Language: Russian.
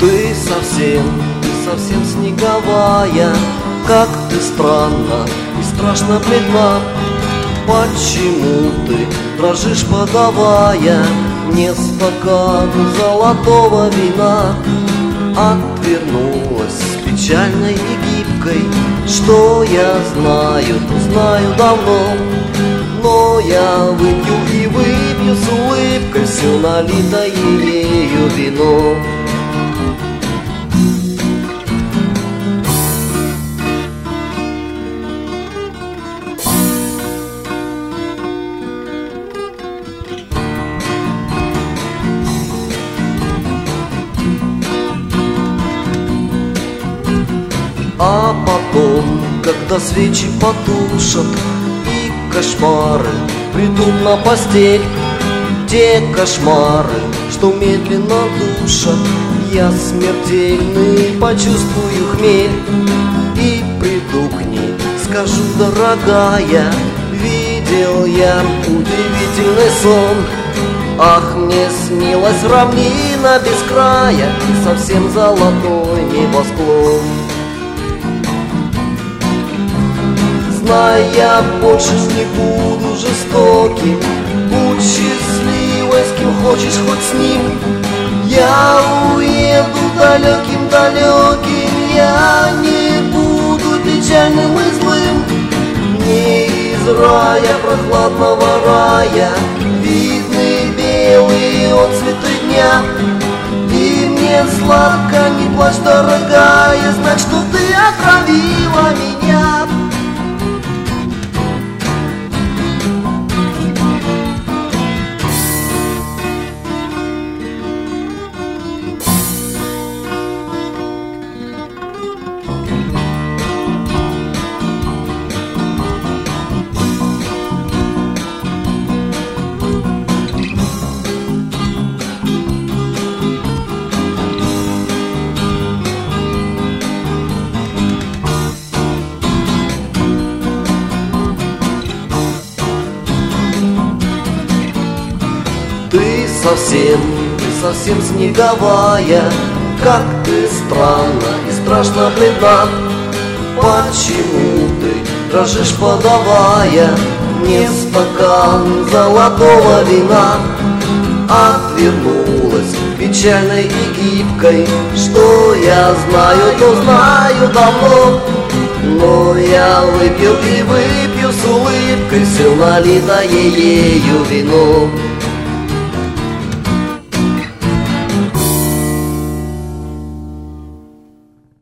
Ты совсем снеговая, как ты странно и страшно бледна. Почему ты дрожишь, подавая мне стакан золотого вина? Отвернулась печальной и гибкой, что я знаю, то знаю давно. Но я выпью и выпью с улыбкой все налитое ею вино. А потом, когда свечи потушат и кошмары придут на постель, те кошмары, что медленно душат, я смертельный почувствую хмель и приду к ней, скажу: дорогая, видел я удивительный сон. Ах, мне снилась равнина без края и совсем золотой небосклон. Знай, я больше не буду жестоким, будь счастливой, с кем хочешь, хоть с ним. Я уеду далеким-далеким, я не буду печальным и злым. Мне из рая, прохладного рая, видны белые отцветы дня. И мне сладко, не плачь, дорогая, знать, что ты отравила меня. Ты совсем снеговая, как ты странно и страшно бледна. Почему ты дрожишь, подавая мне стакан золотого вина? Отвернулась печальной и гибкой, что я знаю, то знаю давно. Но я выпил и выпью с улыбкой все налитое ею вино.